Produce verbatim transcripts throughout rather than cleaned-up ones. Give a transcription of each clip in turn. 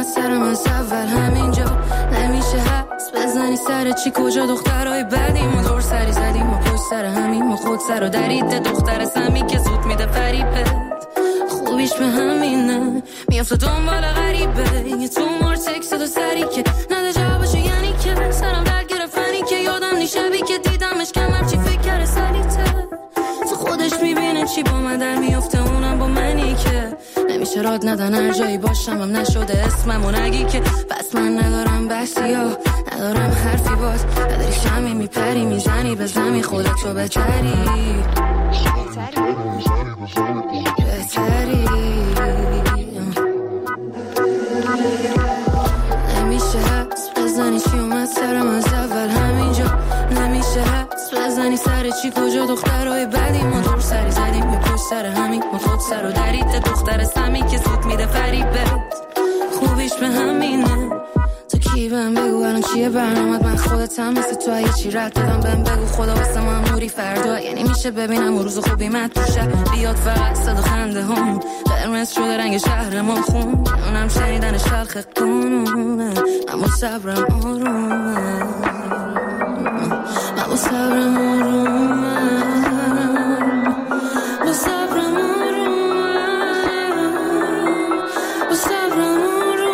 اومد سرم از اول همینجا. نمیشه حس بزنی سر چی کجا دخترای بدیم و دور سری زدیم و پشت سر همیم و خود سر و دریده دختر سمی که زود میده فریبت. خوبیش به همینه میافته دنبال غریبه یه تو مار تکست و سری که نده جوابشو یعنی که سرم درد گرفتنی که یادم نی شبی که دیدمش کمر چی فکر کرده سلیته تو خودش میبینه چی با من در میافته اونم با منی که نمیشه راد ندن هر جایی باشم هم نشده اسممو نگی که بس من ندارم بحثی ها ندارم حرفی باز نداری شمی میپری میزنی به زمی خودتو بچری بهتری نمیشه حس بزنی چی اومد سرم از اول همینجا. نمیشه حس بزنی سر چی کجا دخترای بدی ما دور سری زدیم یه پشت سر همین ما خود سر و دریده دختر سمی که زود میده فریبت. خوبیش به همینه تو کی بهم بگو الان چیه برنامت من خودتم مثل تو یه چی رد دادم بهم بگو خدا واسه من نوری فردا یعنی میشه ببینم و روز خوبی مد توشه بیاد فقط صدا خنده هم قرمز شده رنگ شهر ما خون اونم شنیدن شلخ قانونه اما صبرم آرومه اما صبرم آرومه با صبرم آرومه با صبرم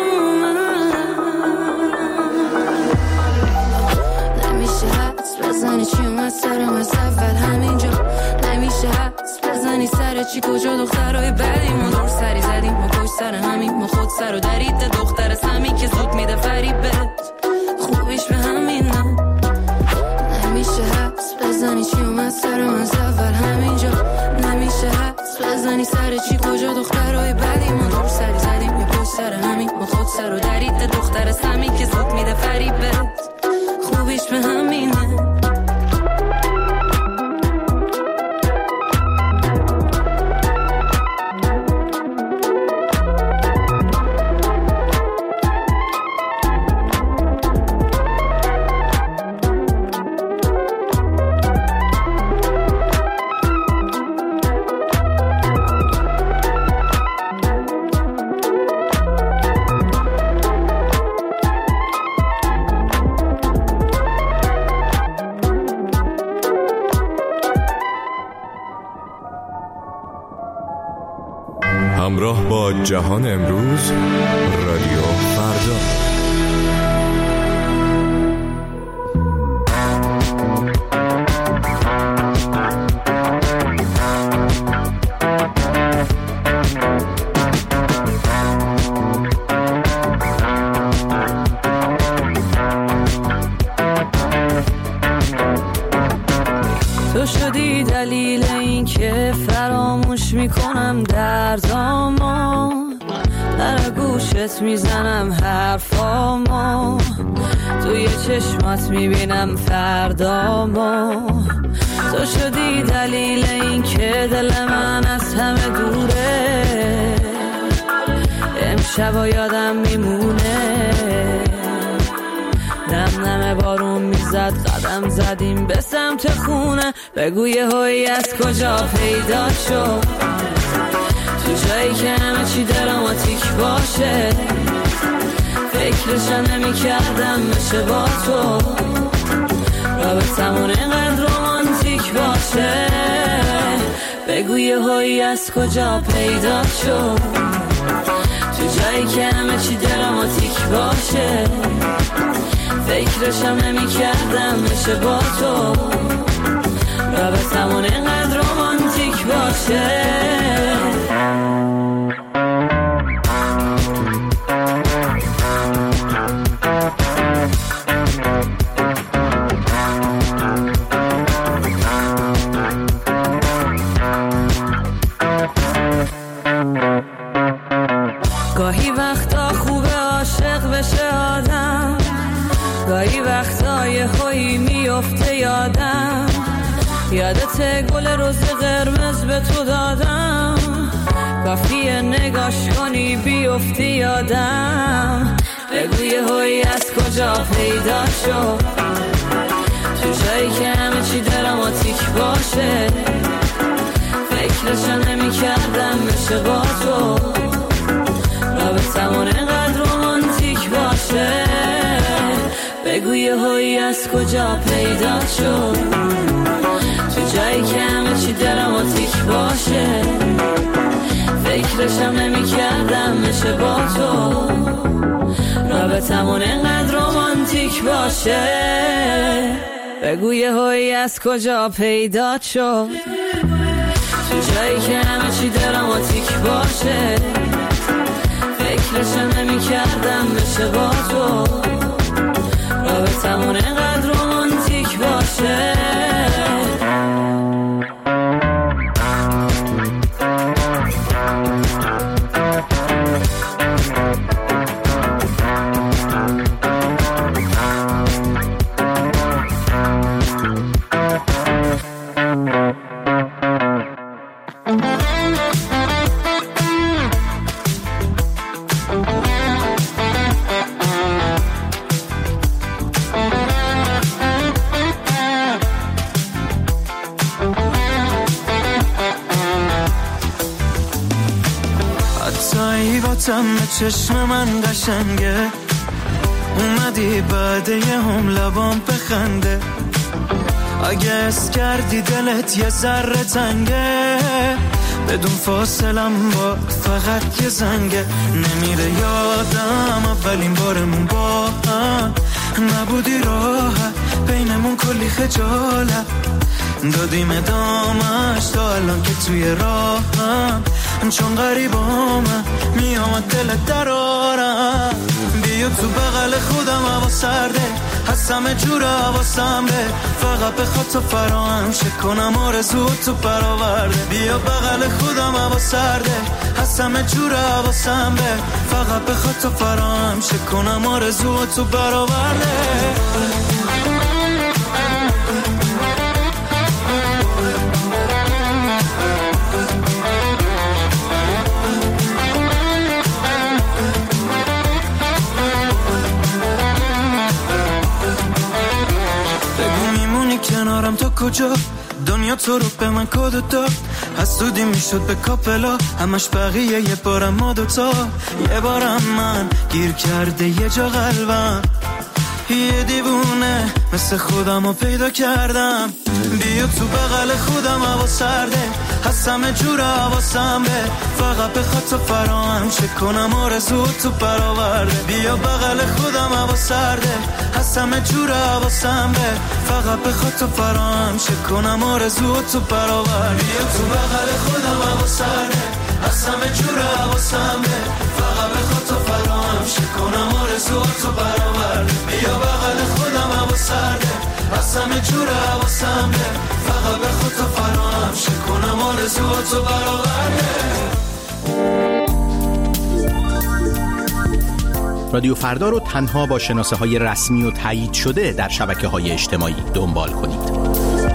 بزنی چی اومد سرم از اول همینجا. نمیشه حس بزنی سر چی کجا دخترای بدی ما دور سری زدیم ما پشت سر همین ما خود سر و دریده دختر سمی که زود میده فریبت. خوبیش به همینه نمیشه حس بزنی چی اومد سرم از اول همینجا. نمیشه حس بزنی سر چی کجا دخترای بدی ما دور سری زدیم ما پشت سر همین ما خود سر و دریده دختر سمی که زود میده فریبت. خوبیش به همینه همراه با جهان امروز رادیو فردا. تو شدی دلیل این که فراموش میکنم دردامو در گوشت میزنم حرفامو توی چشمات میبینم فردامو تو شدی دلیل این که دل من از همه دوره امشب یادم میمونه نم نم بارون میزد قدم زدیم به سمت خونه بگو یه هایی از کجا پیدا شد تو جایی که همه چی دراماتیک باشه فکرشم نمی کردم بشه با تو رابطمون اینقدر رومانتیک باشه بگو یه هایی از کجا پیدا شد تو جایی که همه چی دراماتیک باشه فکرشم نمی کردم بشه با تو رابطمون اینقدر رومانتیک باشه گاهی وقتا خوبه عاشق بشه آدم گاهی وقتا یه هایی میفته یادم یادت گل روز قرمز به تو دادم کافیه نگاش کنی بیفتی یادم بگو یه هایی از کجا پیدا شد تو جایی که همه چی دراماتیک باشه فکرشو نمی کردم بشه با تو رابطمون اینقدر رومانتیک از کجا پیدا شد، تو جایی که همه چی دراماتیک باشه. فکرشم نمی کردم میشه با تو رابطمون اینقدر رومانتیک باشه. بگو یه هایی از کجا پیدا شد، تو جایی که همه چی دراماتیک باشه. فکرشم نمی کردم بشه با تو رابطمون اینقدر رومانتیک باشه. چشم من قشنگه، اومدی بعد یه هم لبام بخنده. اگه اس کردی دلت یه ذره تنگه، بدون فاصلم با فقط یه زنگه. نمیره یادم اولین بارمون با هم نبودی راحت، بینمون کلی خجالت دادیم ادامش تا الان که توی راهم. چون غریبامم میام دلت درارم، بیا تو بغل خودم هوا سرده، هستم جور حواسم به فقط بخواد تو فراهم شه کنم آرزو تو برآورده. بیا بغل خودم هوا سرده، هستم جور حواسم به فقط بخواد تو فراهم شه کنم آرزو تو برآورده. کنارم تا کجا دنیا تو رو به من کد داد، حسودی میشد به کاپلا همش بقیه یه بارم ما دوتا. یه بارم من گیر کرده یه جا قلبم، یه دیوونه مثل خودم رو پیدا کردم. بیا تو بغل خودم هوا سرده، هستم جور حواسم به فقط بخواد تو فراهم شه کنم آرزو تو برآورده. بیا بغل خودم هوا سرده، هستم جور حواسم به فقط بخواد تو فراهم شه کنم آرزو تو برآورده. بیا تو بغل خودم هوا سرده، هستم جور حواسم به فقط بخواد تو فراهم شه کنم آرزو تو برآورده. بیا بغل خودم هوا سرده، هستم جور حواسم به فقط بخواد تو فراهم شه کنم آرزو تو برآورده. رادیو فردا رو تنها با شناسه های رسمی و تایید شده در شبکه های اجتماعی دنبال کنید.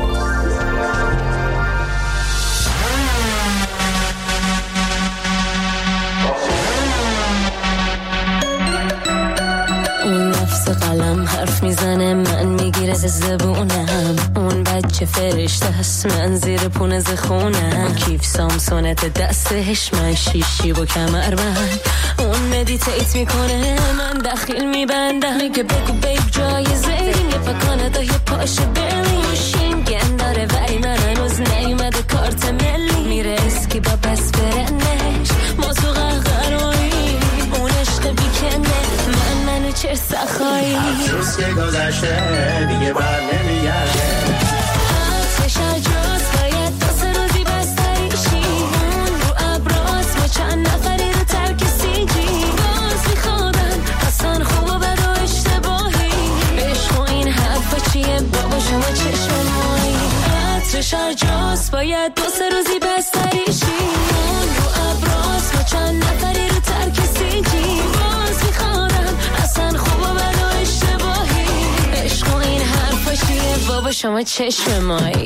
قلم حرف میزنه من میگیره زبونم، اون بچه فرشته هست من زیر پونه زخونم. کیف سامسونت دستش من شیشی و کمر بند، اون مدیتیت میکنه من دخیل میبندم. میگه بگو بیب جایزه یه پا کانادا یه پاش برلین شینگن داره ولی من هنوز نیومده کارت ملی. میره اسکی با بس برنش ما تو قهقرایی اون عشق بیکنه من منو چه سخایی. افسوس که گذشته دیگه بر نمیگرده. عطرش عجاز باید دو سه روزی بستریشی، اون رو ابراز با چند نفری رو ترک سیجی. باز میخوادم اصلا خوب و بد و اشتباهی، عشق و این حرفا چیه بابا شما چشم مایی. عطرش عجاز باید دو سه روزی بستریشی، اون رو ابراز با چند نفری رو ترک سیجی. باز میخوادم اصلا خوب و بد و اشتباهی، عشق و این حرفا چیه بابا شما چشم مایی.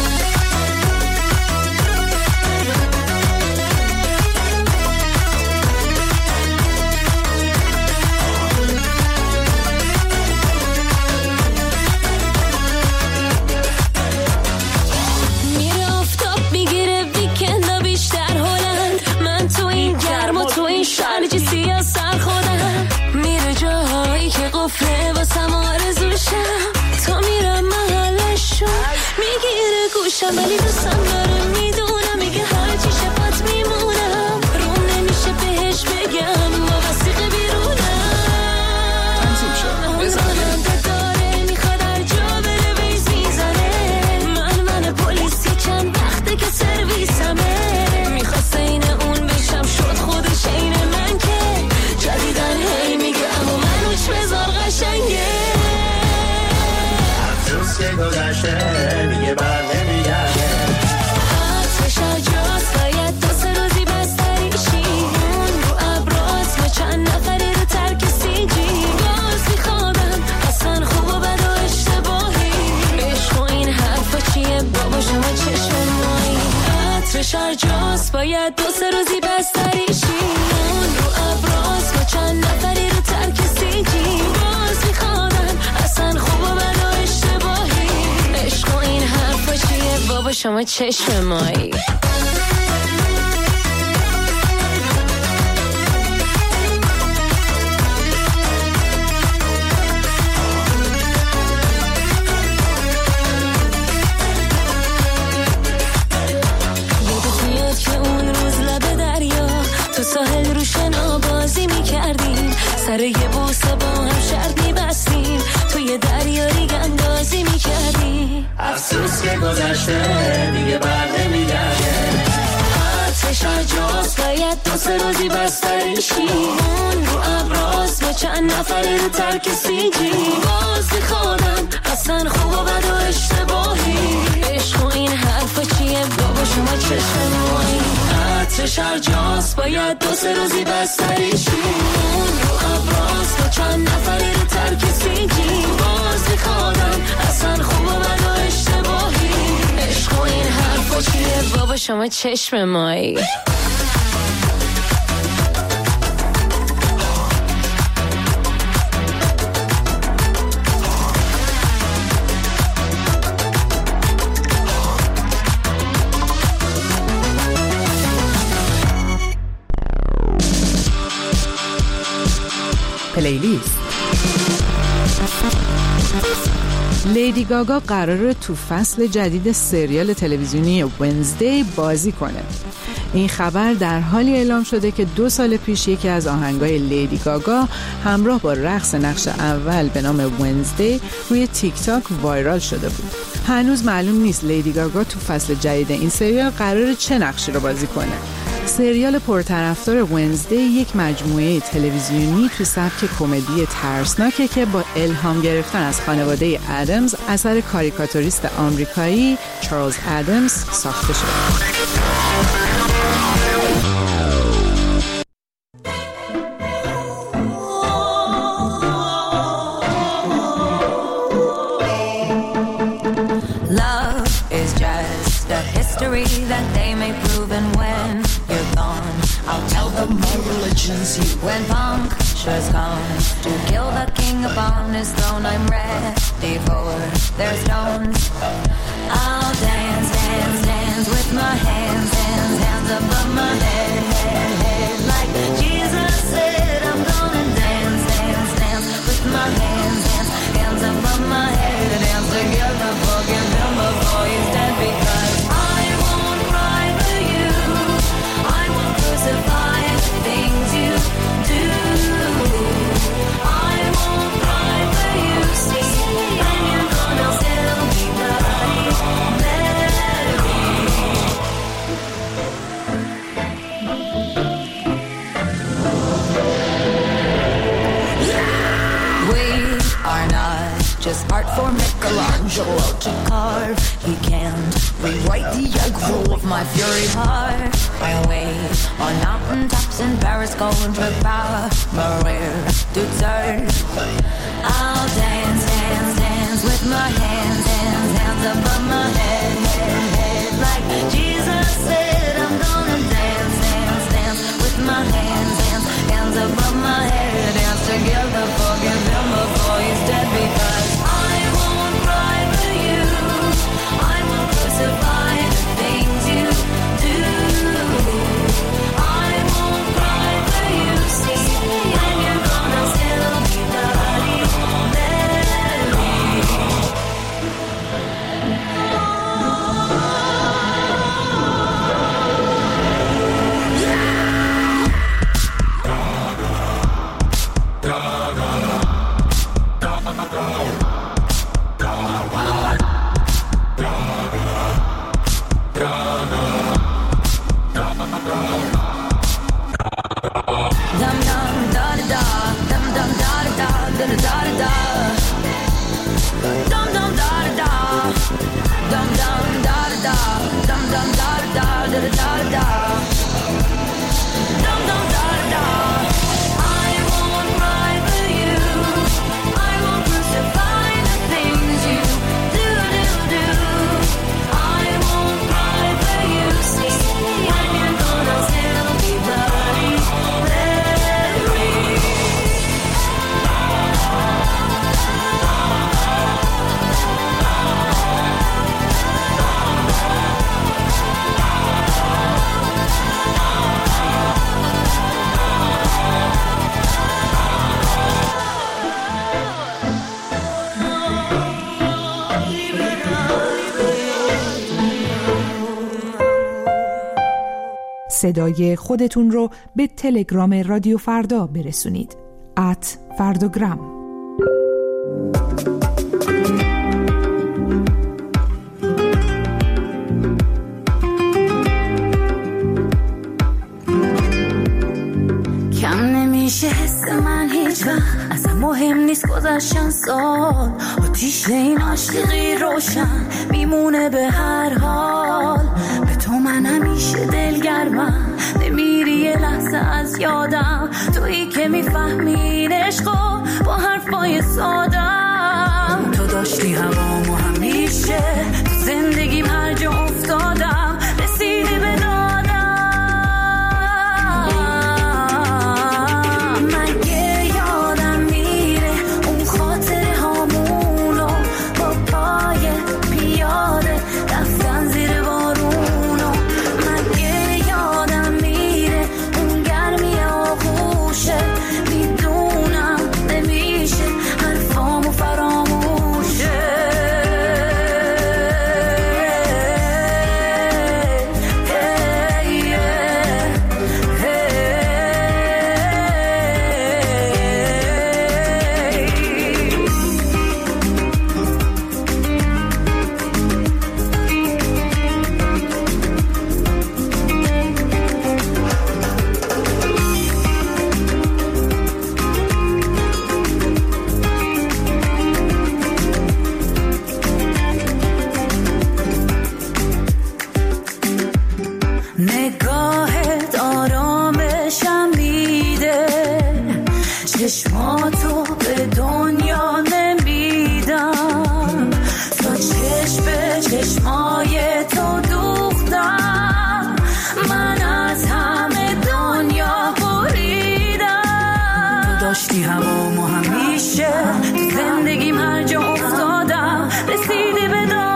میره آفتاب میگیره ویکندا بیشتر هلند، من تو این گرم و تو این شرجی سیاه سر خودم. میره جاهایی که قفله واسم آرزوشم، نمیشم ولی دوستم داره میدونم میگه هرچی شفت میمونم روم نمیشه بهش بگم با وسیقه بیرونم تنظیم شد بزنه داره میخواد هر جا بره ویز میزنه من من پلیسی چند وقته که سرویسمه میخواست این اون بشم شد خودش این من که جدیدن هی میگه اما منوش بذار قشنگه افسوس که گذشته دیگه بر نمیگرده عطرش هرجاست باید دو سه روزی بستریشی اون رو ابراز و چند نفری رو ترک سیجی باز میخوادم اصلا خوب و بد و اشتباهی عشق و این حرفا چیه بابا شما چشم مایی عطرش هرجاست باید دو سه روزی بستریشی اون رو ابراز و چند نفری رو ترک سیجی باز میخوادم اصلا خوب و بد و اشتباهی عشق و این حرفا چیه بابا شما چشم مایی یادت میاد که اون روز لب دریا تو ساحل رو شنا بازی میکردیم سر یه بوسه با هم شرط میبستیم تو یه دریا ریگ اندازی میکردیم افسوس که گذشته دیگه بر نمیگرده عطرش هرجاست باید دو سه روزی بستریشی اون رو ابراز و چند نفری رو ترک سیجی باز میخوادم اصلا خوب و بد و اشتباهی عشق و این حرفا چیه بابا شما چشم مایی عطرش هرجاست باید دو سه روزی بستریشی اون رو ابراز و چند نفری رو ترک سیجی باز میخوادم اصلا خوب و بد و اشتباهی عشق و این حرفا چیه بابا شما چشم مایی پلیلیست. لیدی گاگا قراره تو فصل جدید سریال تلویزیونی ونزدی بازی کنه. این خبر در حالی اعلام شده که دو سال پیش یکی از آهنگای لیدی گاگا همراه با رقص نقش اول به نام ونزدی روی تیک تاک وایرال شده بود. هنوز معلوم نیست لیدی گاگا تو فصل جدید این سریال قراره چه نقشی رو بازی کنه. سریال پرطرفدار ونزدی یک مجموعه تلویزیونی تو سبک کمدی ترسناکه که با الهام گرفتن از خانواده ادمز اثر کاریکاتوریست آمریکایی چارلز ادمز ساخته شده. When puncture's gone to kill the king upon his throne, I'm ready for their stones. I'll dance, dance, dance with my hands, hands, hands above my head, head, head. Like Jesus said, I'm gonna dance, dance, dance with my hands, hands, hands above my head. Dance together, forgive him before he's dead, because I won't cry for you, I won't crucify the things you do. I won't cry for you, see, and you're gonna still be bloody Mary. We are not just art for Michelangelo to carve. He can't rewrite the aggro of my fury heart. I wait on mountaintops in Paris, going to power, Maria to turn. I'll dance, dance, dance with my hands, hands, hands above my head, head, head. Like Jesus said, I'm gonna dance, dance, dance with my hands, hands, hands above my head. Dance together, forgive him before he's dead, because I won't cry for you, I won't crucify the things you do. I won't cry for you, see, and you're gonna still be bloody Mary. dum dum da da dum dum da da da da da dum dum da da. I won't cry for you, I won't crucify the things you do do do. I won't cry for you, see, and you're gonna still be bloody Mary. صدای خودتون رو به تلگرام رادیو فردا برسونید. ات فردوگرام. کم نمیشه حس من هیچ وقت، اصلا مهم نیست گذشتن سال، آتیش این عاشقی روشن میمونه به هر حال. به تو من همیشه دلگرمم، نمیری یه لحظه از یادم، تویی که میفهمین عشقو با حرفای سادم. تو داشتی هوامو همیشه، تو زندگیم هر جا افتادم رسیدی به دادم. مگه یادم میره اون خاطره هامونو با پای پیاده رفتن زیر بارونو. مگه یادم میره اون گرمی آغوشه، میدونم نمیشه حرفامو فراموشه. نگاهت آرامشم میده، چشماتو به دنیا نمیدم، تا چشم به چشمای تو دوختم، من از همه دنیا بریدم. تو داشتی هوامو همیشه، تو زندگیم هر جا افتادم رسیدی به دادم.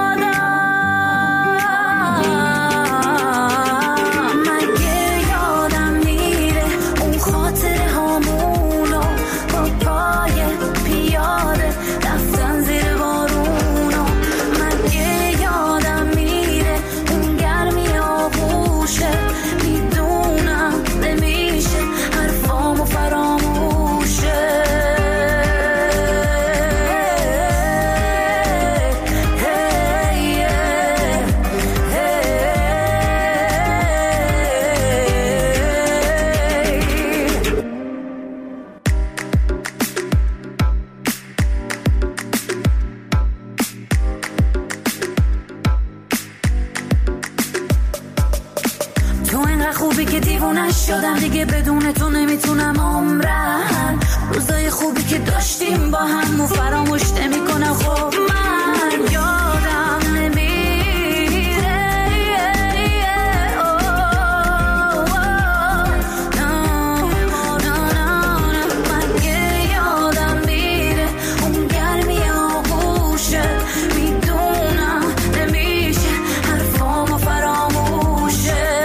خوبی که دیوونه شدم دیگه، بدون تو نمیتونم عمرم. روزای خوبی که داشتیم با هم و فراموش نمیکنم. خب من یادم نمیره مگه یادم میره اون گرمی آغوشه، میدونم نمیشه حرفامو فراموشه.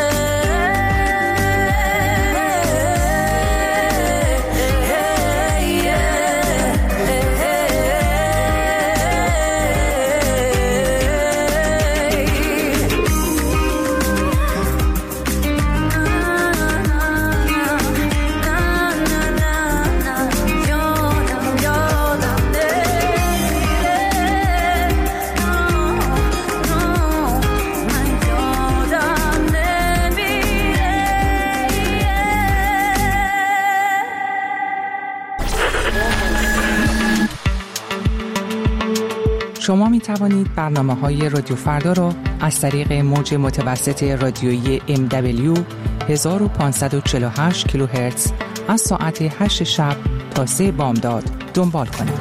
شما می توانید برنامه‌های رادیو فردا را از طریق موج متوسط رادیویی ام دبلیو هزار و پانصد و چهل و هشت کیلوهرتز از ساعت هشت شب تا سه بامداد دنبال کنید.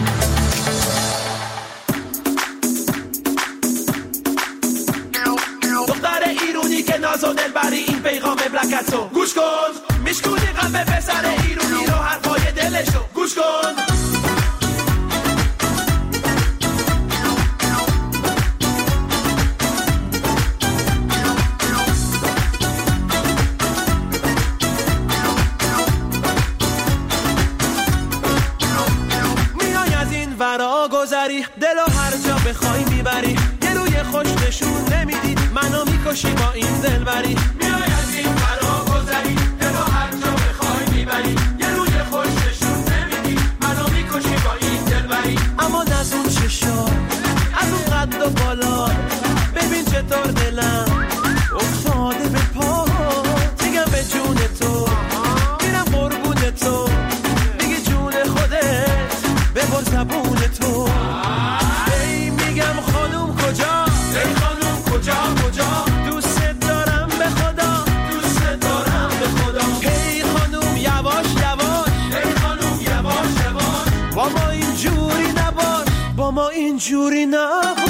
دختر ایرونی که ناز و دلبری این پیغام بلکتو گوش کن، میشکونی قلب پسر ایرونی رو حرفای دلشو گوش کن. ورا گذری دلو هر جا بخوای میبری، یه روی خوش نشون نمیدی منو میکشی با این دلبری. میای از این ورا گذری دلو هر جا بخوای میبری، یه روی خوش نشون نمیدی منو میکشی با این دلبری. اما از اون چشا از اون قد و بالا ببین چطور دلم افتاده به پا، دیگه به جون تو میرم قربون تو، دیگه جون خودت ببر زبون تو. ای میگم خانوم کجا، ای خانوم کجا کجا، دوست دارم به خدا، دوست دارم به خدا. ای خانوم یواش یواش، ای خانوم یواش یواش، با ما اینجوری نباش، با ما اینجوری نباش.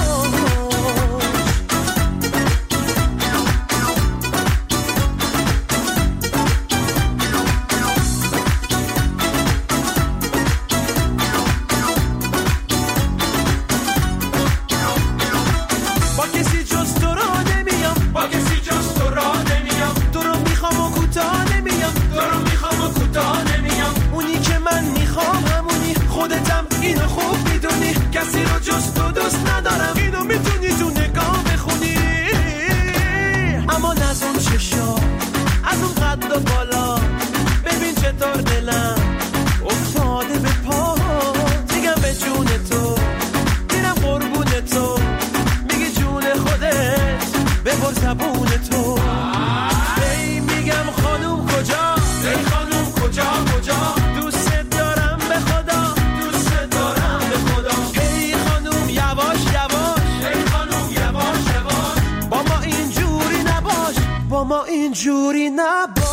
کسی رو جز تو دوست ندارم، اینو میتونی تو نگاه بخونی. اما از اون چشا از اون قد و بالا ببین چطور دلم افتاده به پا، دیگم به جون تو میرم قربون تو، میگی جون خودت ببر زبون تو. ای میگم خانوم کجا، ای خانوم کجا کجا، دوست دارم به خدا، دوست دارم به خدا. ای خانوم یواش یواش، ای خانوم یواش یواش، با ما اینجوری نباش، با ما اینجوری نباش.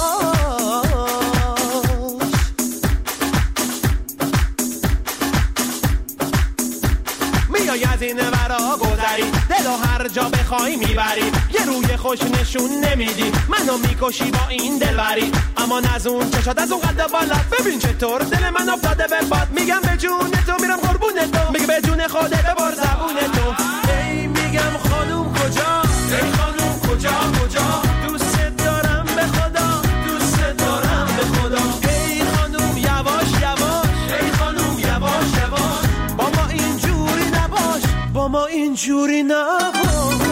میای از این ورا گذری دلو هر جا بخوای میبری، یه روی خوش نشون نمیدی منو میکشی با این دلبری. اما از اون چشات از اون قد بالا ببین چطور دل من افتاده به باد، میگم به جون تو میرم قربون تو، میگه به جون خودت ببر زبون تو. ای میگم خانوم کجا، ای خانوم کجا کجا، دوست دارم به خدا، دوست دارم به خدا. ای خانوم یواش یواش، ای خانوم یواش یواش، با ما اینجوری نباش، با ما اینجوری نباش.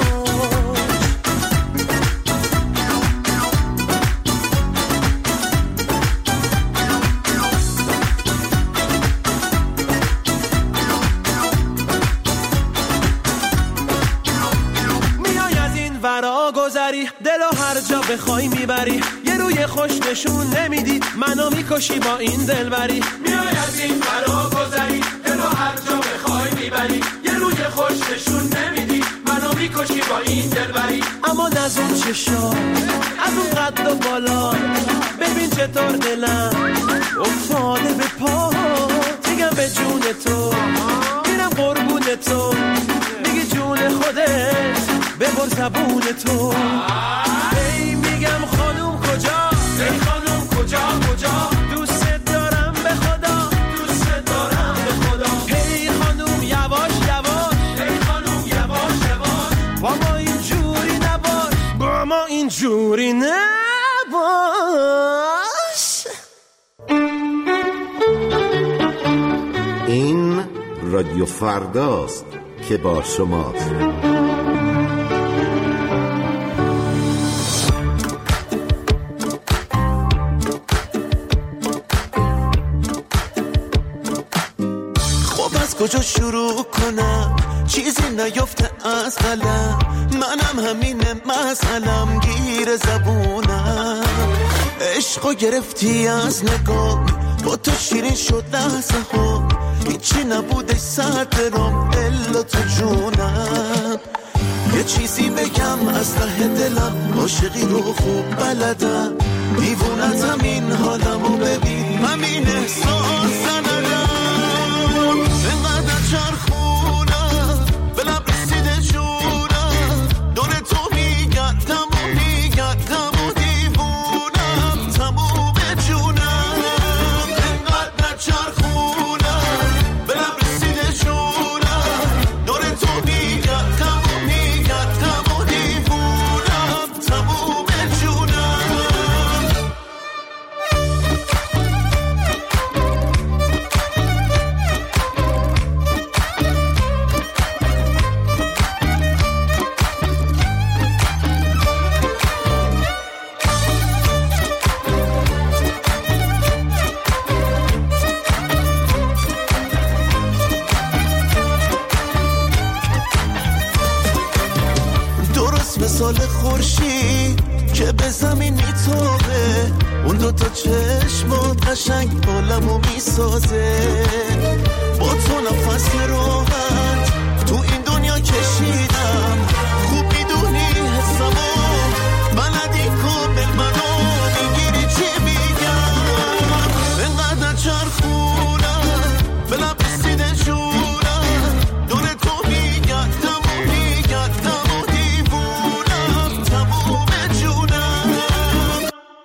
ورا گذری دلو هر جا بخوای میبری، یه روی خوش نشون نمیدی منو میکشی با این دلبری. میای از این ورا گذری دلو هر جا بخوای میبری، یه روی خوش نشون نمیدی منو میکشی با این دلبری. اما از اون چشا از اون قد و بالا ببین چطور دلم افتاده به پا، دیگم به جون تو میرم قربون تو، میگی جون خودت ببر زبون تو. ای میگم خانوم کجا، ای خانوم کجا کجا، دوست دارم به خدا، دوست دارم به خدا. ای خانوم یواش یواش، ای خانوم یواش یواش، با ما اینجوری نباش، با ما اینجوری نباش. این رادیو فرداست که با شماست. کجا شروع کنم چیزی نیفته از قلم، منم همینه مسئلم گیر زبونم. عشقو گرفتی از نگاه با تو شیرین شد لحظه ها، هیچی نبوده سرد رام الا تو جونم. یه چیزی بگم از ته دلم، عاشقی رو خوب بلدم، دیوونتم این حالمو ببین، همین احساس ندم. اینقدر چرخونم به لب رسیده جونم، دور تو میگردم و میگردم و دیوونم تموم جونم. اینقدر چرخونم به لب رسیده جونم، دور تو میگردم و میگردم و دیوونم تموم جونم. درست مثال خورشید که به زمین میتابه، اون دوتا چشمات قشنگ عالمو میسازه. با تو نفس راحت تو این دنیا کشیدم، خوب میدونی حسمو بلدی کامل منو میگیری چی میگم. اینقدر چرخونم به لب رسیده جونم، دور تو میگردم و میگردم و دیوونم تموم جونم.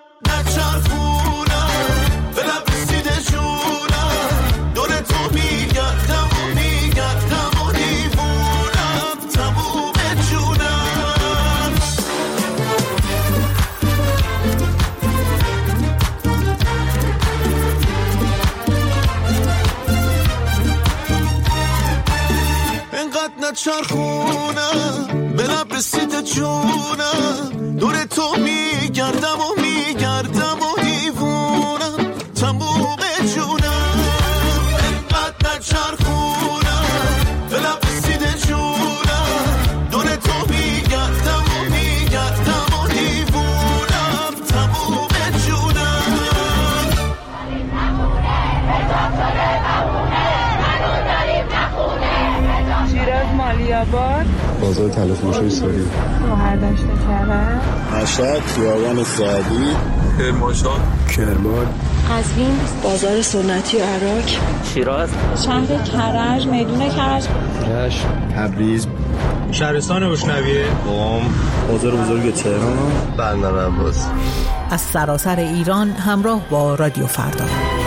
نچرخونم به لب رسیده جونم، دور تو میگردم و میگردم و دیوونم تموم جونم. اینقدر نچرخونم به لب رسیده جونم، دور تو میگردم و میگردم و دیوونم تموم جونم. اینقدر نچرخونم به لب رسیده جونم، دور تو میگردم و میگردم و دیوونم تموم جونم. شیراز مالیاباد، بازار تلفروشی ساری، گوهر دشت کرد، مشهد، خیابان سعدی، کرمانشاه، کرمان، قزوین، بازار سنتی عراق، شیراز، شهر کرج، میدون کرج، رشت، تبریز، شهرستان گشنویه، قم، بازار بزرگ تهران، بندر عباس. از سراسر ایران همراه با رادیو فردا.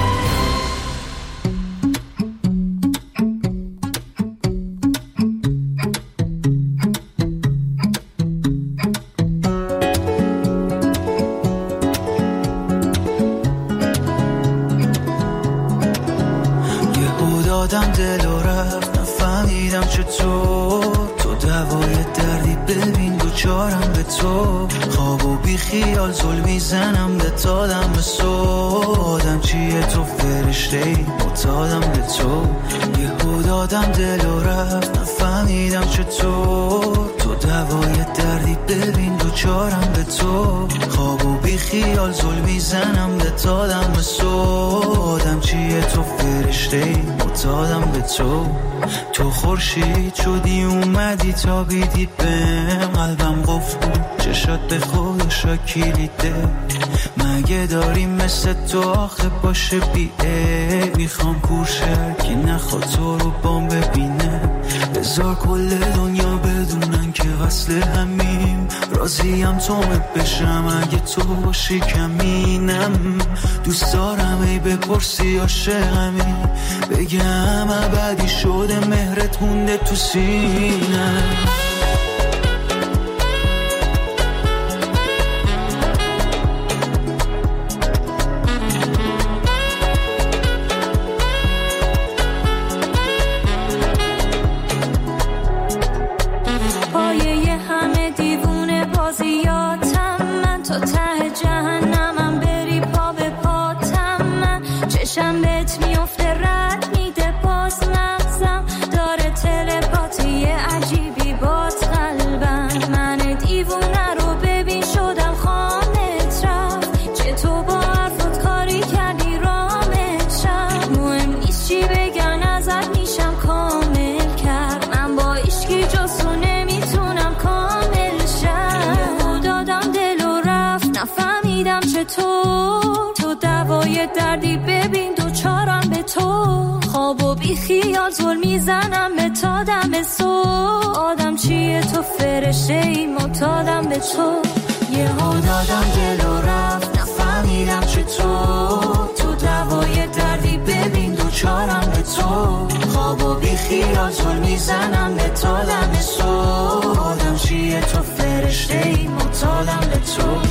یهو دادم دل و رفت، نفهمیدم چطور تو دوای دردی، ببین دوچارم به تو. خواب و بی خیال زل میزنم به تادم به سودم، چیه تو فرشته ای متادم به تو. یهو دادم دل و رفت، نفهمیدم چطور تو دوای دردی، ببین دوچارم به تو. خواب و بی خیال زل میزنم به تادم به سودم، چیه تو فرشته ای متادم به تو. تو خورشید شدی اومدی تا بیدی بهم، قلبم قفل بود چشات به خودشا کلیده. مگه داریم مثل تو آخه باشه بیه، میخوام کورشر که نخواد تو رو بام ببینه. بذار کل دنیا بدونن که وصل همیم، راضیم تو بشم اگه تو باشی کمینم. دوست دارم ای بپرسی عاشقمی، بگم ابدی شده مهرت مونده تو سینم. چی بگن از دردی ببین دوچارم به تو، خواب و بی خیال زل میزنم به تا دم صبح. آدم چیه تو فرشته ای معتادم به تو، یه ها دادم دل و رفت نفهمیدم چطور. تو دوای دردی ببین دوچارم به تو، خواب و بی خیال زل میزنم به تا دم صبح. آدم چیه تو فرشته ای معتادم به تو.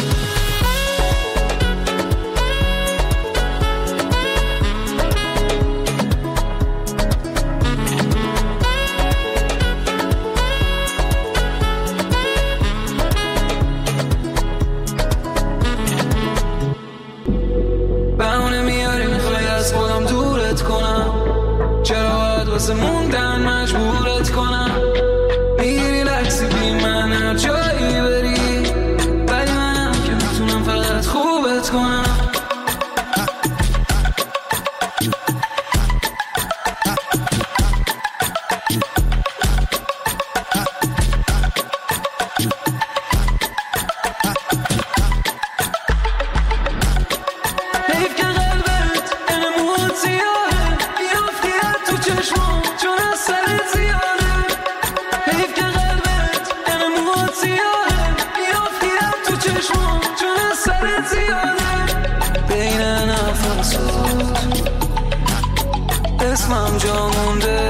واسه موندن مجبورت کنم، میگیری لحظی بی من هر جایی بری، ولی منم که میتونم فقط خوبت کنم. اسمم جا مونده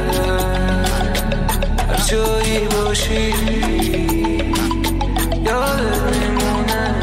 هر جایی باشی یادت میمونه.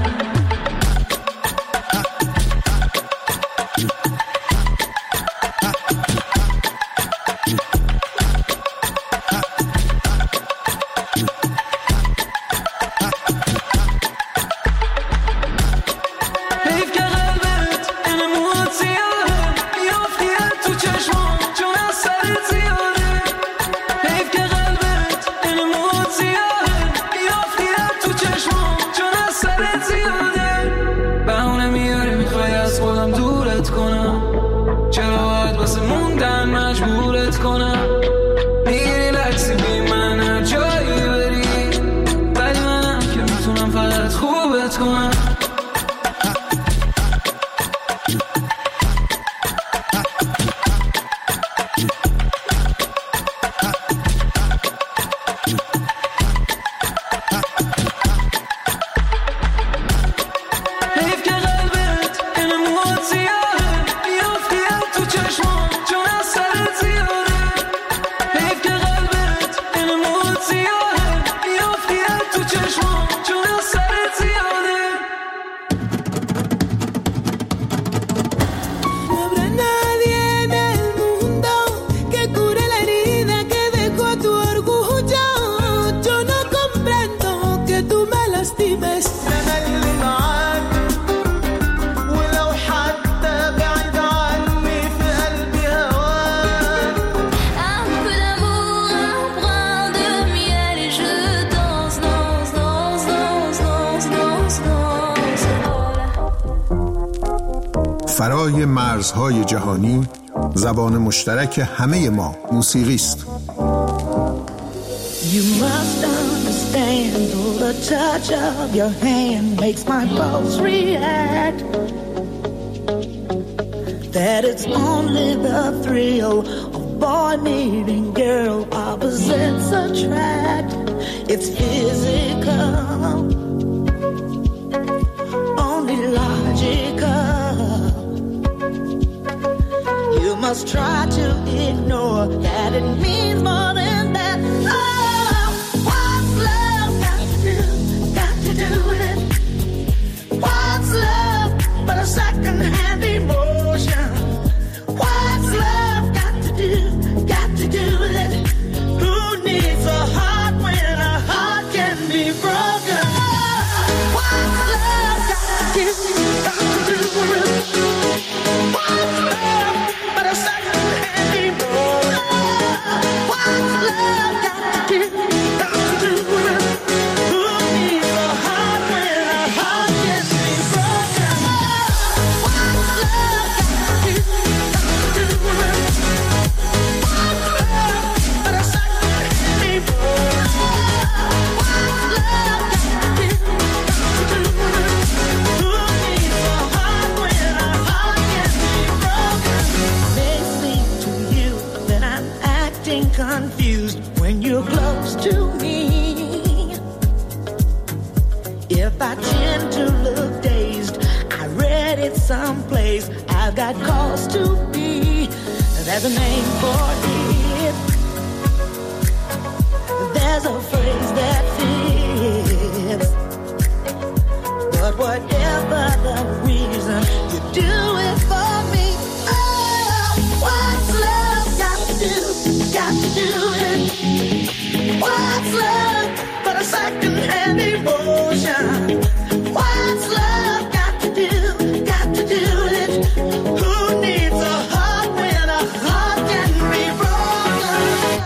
فرای مرزهای جهانی زبان مشترک همه ما موسیقی است. You must understand, though the touch of your hand makes my pulse react, that it's only the thrill of boy meeting girl, opposites attract. It's physical, only logical. You must try to ignore that it means more than that. Oh, what's love got to do, got to do with it? What's love but a second-hand emotion? What's love got to do, got to do with it? Who needs a heart when a heart can be broken? What's love got to do, got to do with it? What's love but a second-hand emotion? What got cause to be. There's a name for it. There's a phrase that fits. But whatever the reason, you do it for me. Oh, what's love got to do? Got to do it. What's love but a second-hand emotion? What's love got to do? Got to do it. Who needs a heart when a heart can be broken?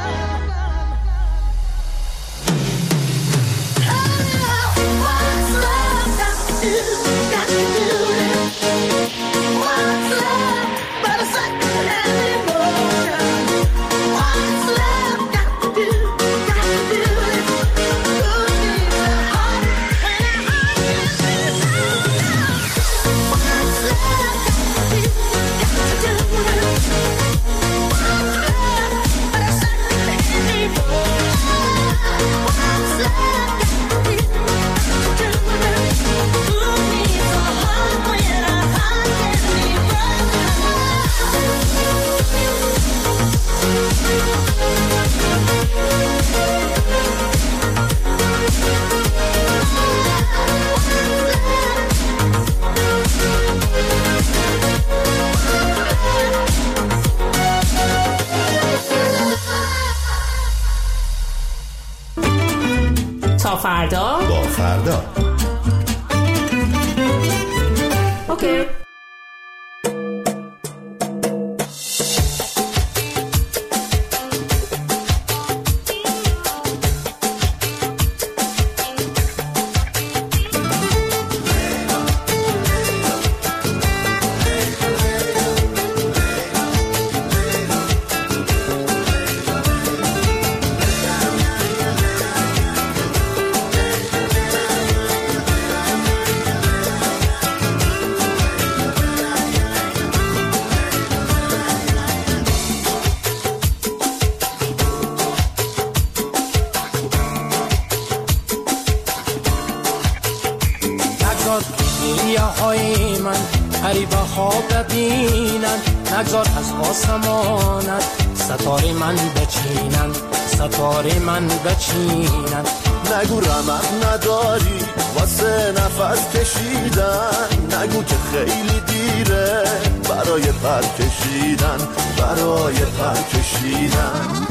Oh, what's love got to do? Got to do it. What's love but a second-hand emotion? What's love got to do? Got to do it. Who needs a heart when a heart can be broken? What's love got to do? Got to do it. What's love but a second-hand emotion? What's love got to do? Got to do it. Who needs a heart when a heart can be broken? تا فردا با فردا. اوکی. های من غریبه ها ببینن، نگذار از آسمانت ستاره من بچینن، ستاره من بچینن. نگو رمق نداری واسه نفس کشیدن، نگو که خیلی دیره برای پر کشیدن، برای پر کشیدن.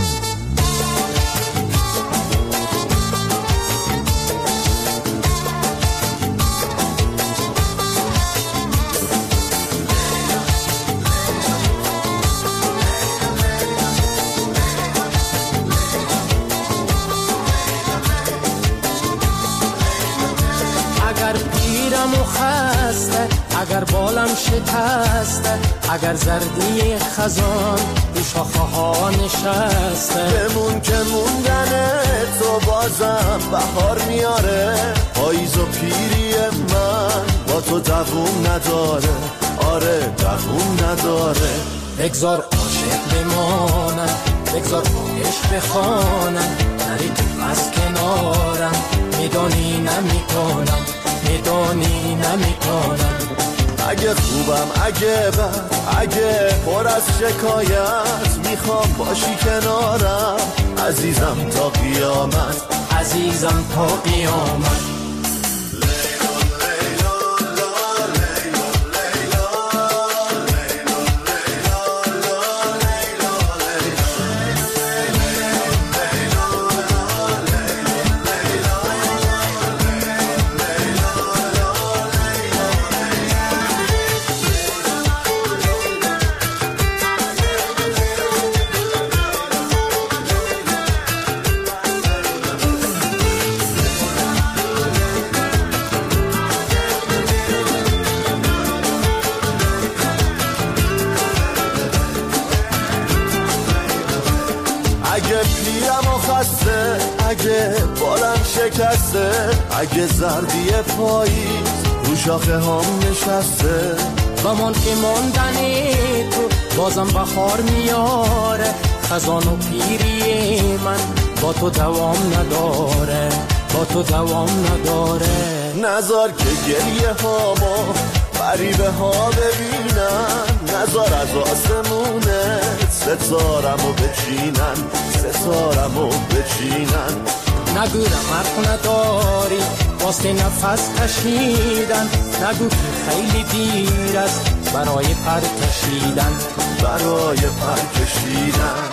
پیرم و خسته، اگر بالم شکسته، اگر زردی خزان رو شاخه ها نشسته، بمون که موندن تو بازم بهار میاره، پاییز و پیری من با تو دووم نداره، آره دووم نداره. بگذار عاشق بمانم، بگذار عشق بخوانم، نری تو از کنارم، میدانی نمیکنم، میدانی نمیکنم. اگه خوبم اگه بد اگه پر از شکایت، میخوام باشی کنارم عزیزم تا قیامت، عزیزم تا قیامت. اگه پیرم و خسته، اگه بالم شکسته، اگه زردی پاییز رو شاخه هم نشسته، بمان که موندنی تو بازم بخار میاره، خزان و پیری من با تو دوام نداره، با تو دوام نداره. نذار که گریه ها ما غریبه ها ببینن، نظار از آسمونت ستارمو بچینن، ستارمو بچینن. نگورم حرف نداری واسه نفس کشیدن، نگو که خیلی دیر است برای پر کشیدن، برای پر کشیدن.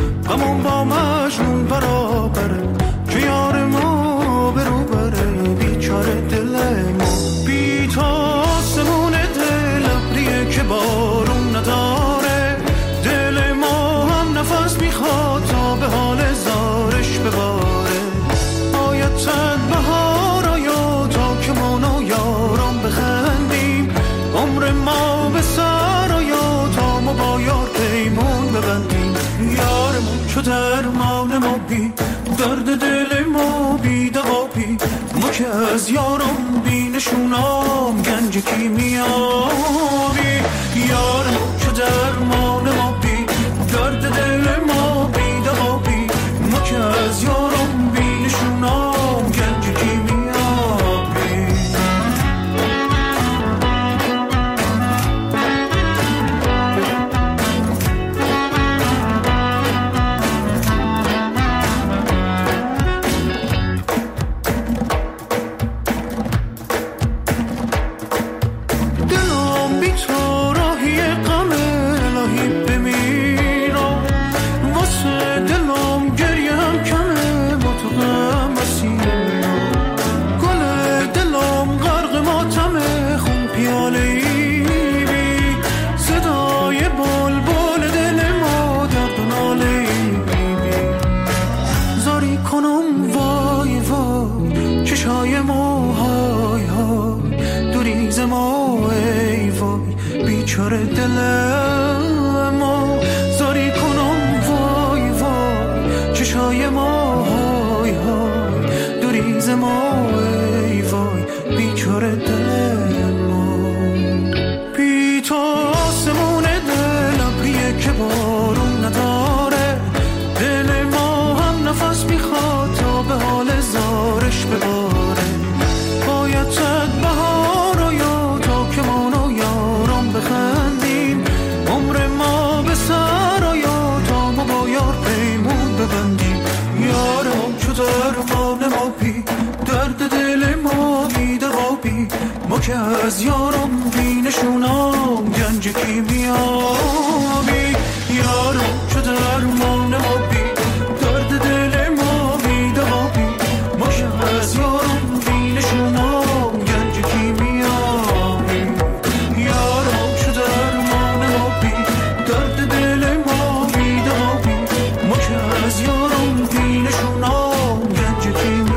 همون با مجنون برابره که یار ما برو بره بی درمان ما بی، درد دل ما بی دوا بی، ما که از یارم بی نشونام گنج کیمیابی. یارم چه درمان ما بی، درد دل ما بی دوا بی، ما که از یارم بی نشونام گنج کیمیابی. بیچاره دل ما زاری کنم وای وای، چشای ما های های دوریز ما ای وای، بیچاره دل ما. بی تو آسمون دل ابریه که بارون نداره، دل ما هم نفس میخواد تا به حال زارش بباره. باید تد بهار و یا تا که مانو یارم بخندیم، عمر ما به سر و یا تا ما با یار پیمون ببندیم. یارم چو درمان ما بی، درد دل ما بی دوا بی، ما که از یارم بی نشونام گنج کیمیابی. یارم چو درمان ما بی، درد دل ما بی دوا بی، ما که از یارم بی نشونام گنج کیمیابی. یارم چو درمان ما بی، درد دل ما بی دوا بی، ما که از یارم بی نشونام گنج کیمیابی.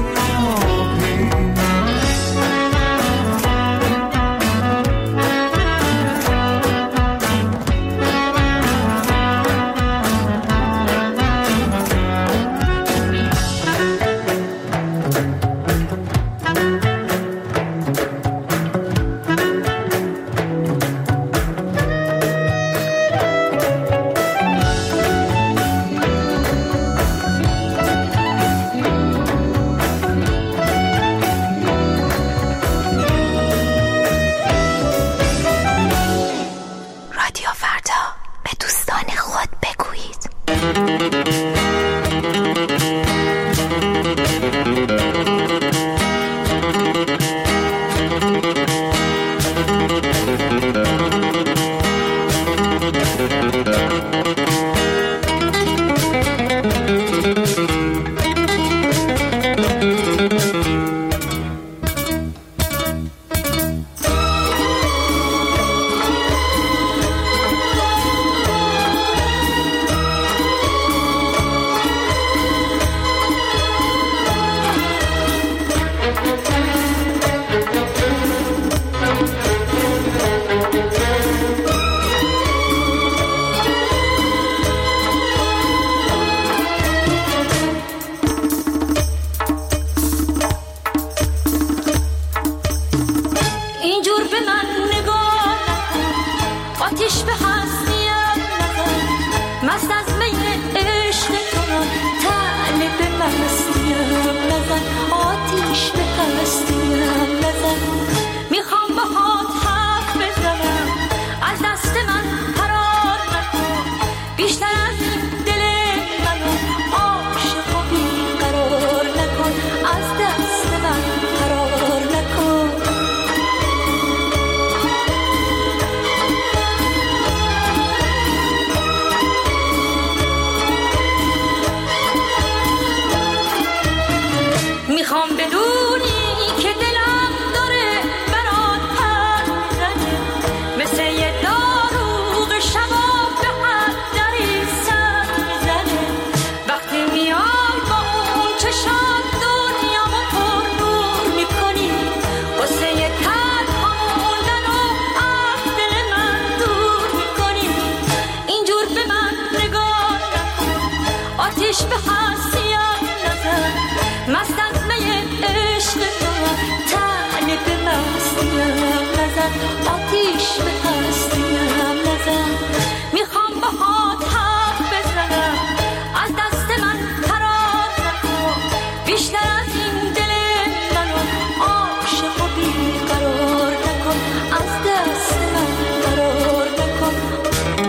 هستیم نزن مست از می عشق تو تنه به مستیم نزن آتیش به هستیم نزن میخوام باهات حرف بزنم از دست من فرار نکن بیشتر از این دل منو عاشق و بیقرار نکن از دست من فرار نکن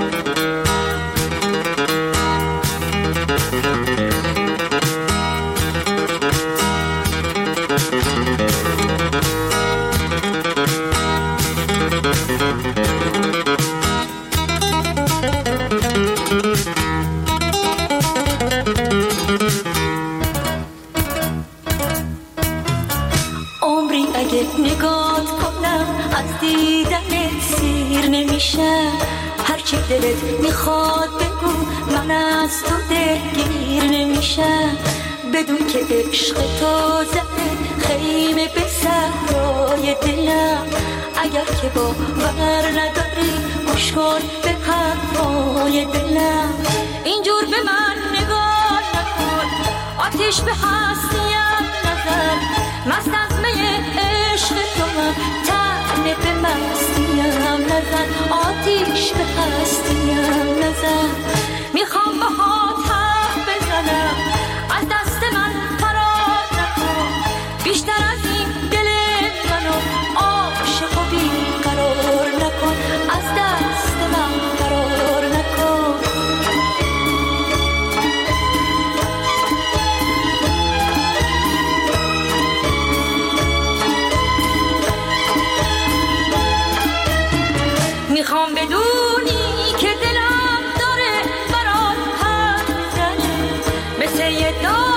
عمری اگه نگات کنم از دیدنت سیر نمیشه هرچی دلت میخواد بگو من از تو دلگیر نمیشه بدون که عشق تو زده خیمه به صحرای دلم اگر که باور نداری گوش کن به حرفای دلم اینجور به من نگاه نکن آتیش به هستیم نزن مست از می عشق تو هم تنه به مستیم نزن آتیش به هستیم نزن میخوام باهات حرف بزنم از دست من فرار نکن بیشتر از این دل منو عاشق و بیقرار نکن از دست من فرار نکن میخوام بدونی که دلم داره برات حرف میزنه مثل یه دار